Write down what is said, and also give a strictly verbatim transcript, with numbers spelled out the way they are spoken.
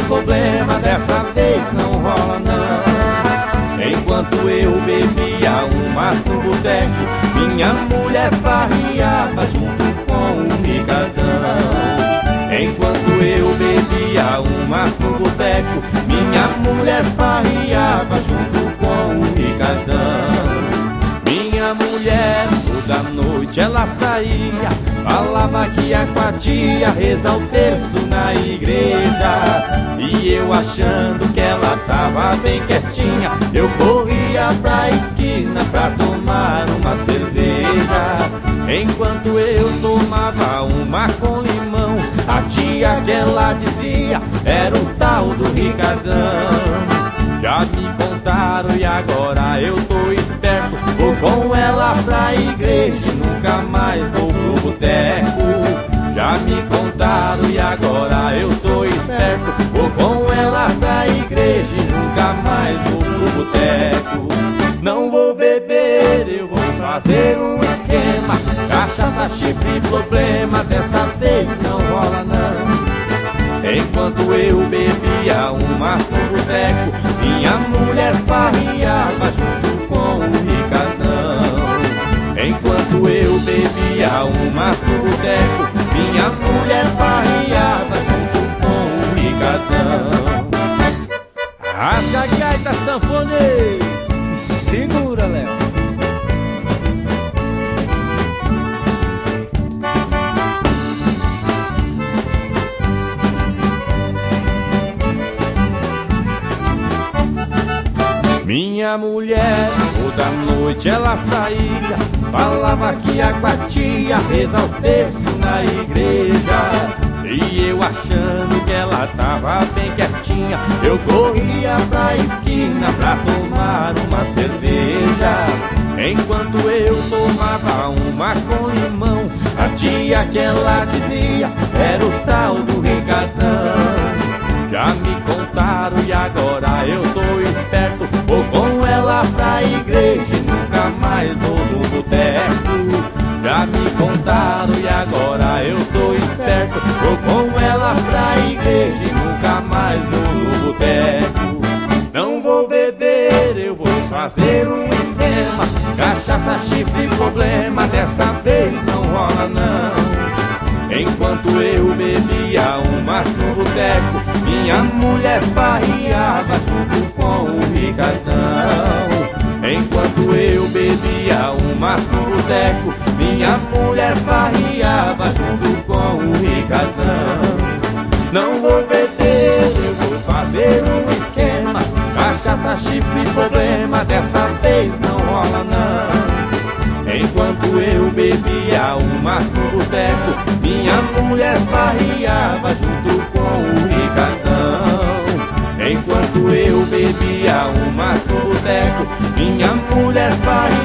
problema, dessa vez não rola não. Enquanto eu bebia umas no boteco, minha mulher farriava junto com o Ricardão. Enquanto eu bebia umas no boteco, minha mulher farriava junto com o Ricardão. Minha mulher toda noite ela saía, falava que ia com a tia rezar o terço na igreja. E eu achando que ela tava bem quietinha, eu corria pra esquina pra tomar uma cerveja. Enquanto eu tomava uma com limão, a tia que ela dizia era o tal do Ricardão. Já me contaram e agora eu tô esperto, vou com ela pra igreja e nunca mais vou pro boteco. Já me contaram e agora eu estou esperto, vou com ela pra igreja e nunca mais vou pro boteco. Não vou beber, eu vou fazer um esquema, cachaça, chifre, problema, dessa vez não rola não. Enquanto eu bebia umas no boteco, minha mulher farriava junto com o Ricardão. Enquanto eu bebia umas no boteco, minha mulher farriava junto com o Ricardão. Rasga a gaita, sanfoneiro, segura, Léo. Minha mulher toda noite ela saía, falava que ia com a tia rezar o terço na igreja. E eu achando que ela tava bem quietinha, eu corria pra esquina pra tomar uma cerveja. Enquanto eu tomava uma com limão, a tia que ela dizia era o tal do Ricardão. Já me contaram e agora eu tô esperto, vou com ela pra igreja e nunca mais vou no boteco. Já me contaram e agora eu tô esperto, vou com ela pra igreja e nunca mais vou no boteco. Não vou beber, eu vou fazer um esquema, cachaça, chifre, problema, dessa vez não rola não. Enquanto eu bebia umas no boteco, minha mulher farriava junto com o Ricardão. Enquanto eu bebia umas no boteco, minha mulher farriava junto com o Ricardão. Não vou beber, eu vou fazer um esquema, cachaça, chifre, problema, dessa vez não rola não. Enquanto eu bebia umas no boteco, minha mulher farriava junto com o Ricardão. Enquanto eu bebia umas no boteco, minha mulher farriava